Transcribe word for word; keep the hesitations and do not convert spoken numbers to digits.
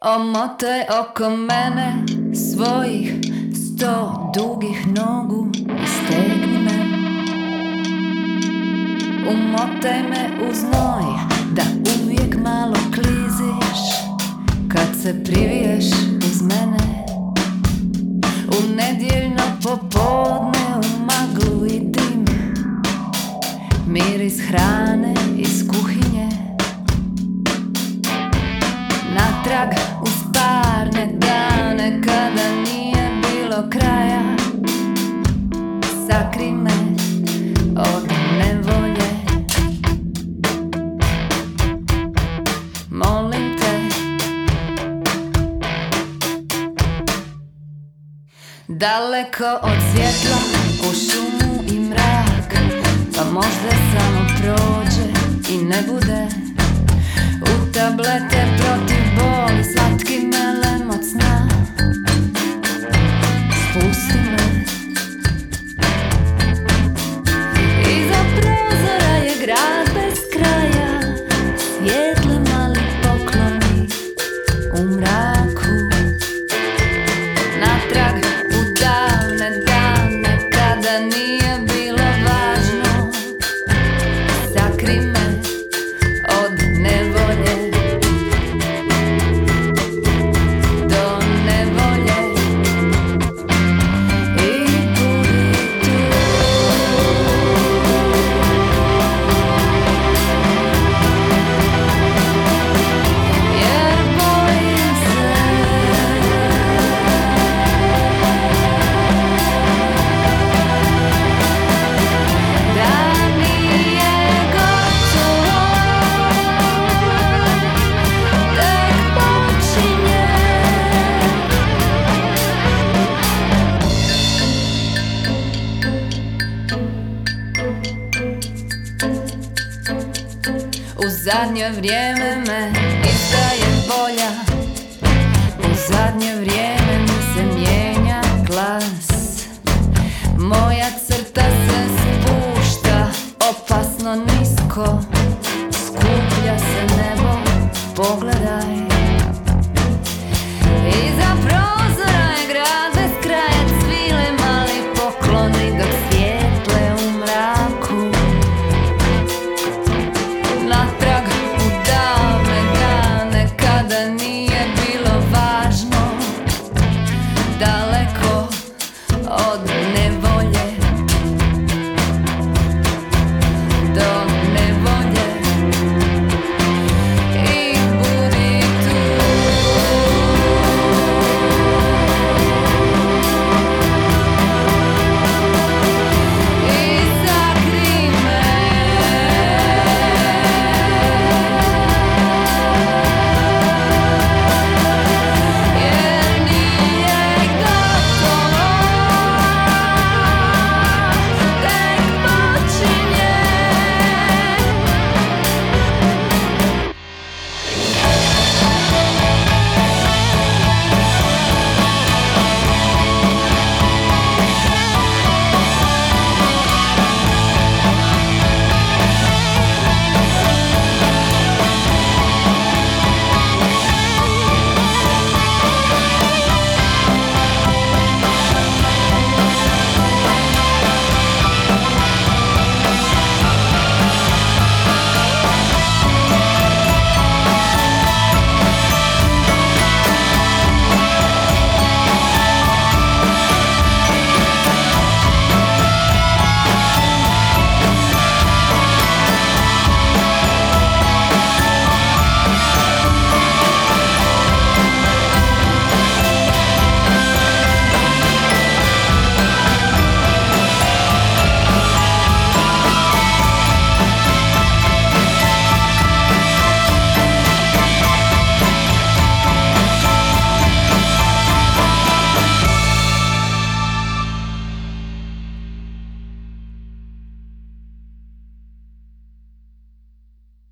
Omotaj oko mene svojih sto dugih nogu i stegni me. Umotaj me u znoj da uvijek malo kliziš kad se priviješ uz mene. U nedjeljno popodne u maglu i dim, miris hrane iz kuhinje. Natrag uz parne dane kada nije bilo kraja. Sakri me od nevolje, molim te. Daleko od svjetla u šumu i mrak, pa možda samo prođe i ne bude. U tablete protiv boli, slatki melem od sna. Spusti me. Iza prozora je grad bez kraja, svijetle mali pokloni u mraku. Natrag u davne dane kada nije bilo važno. Sakri me od nevolje do nevolje i budi tu. Jer bojim se da nije gotovo, tek počinje. U zadnje vrijeme me izdaje volja, u zadnje vrijeme mi se mijenja glas. Moja crta se spušta opasno nisko, skuplja se nebo.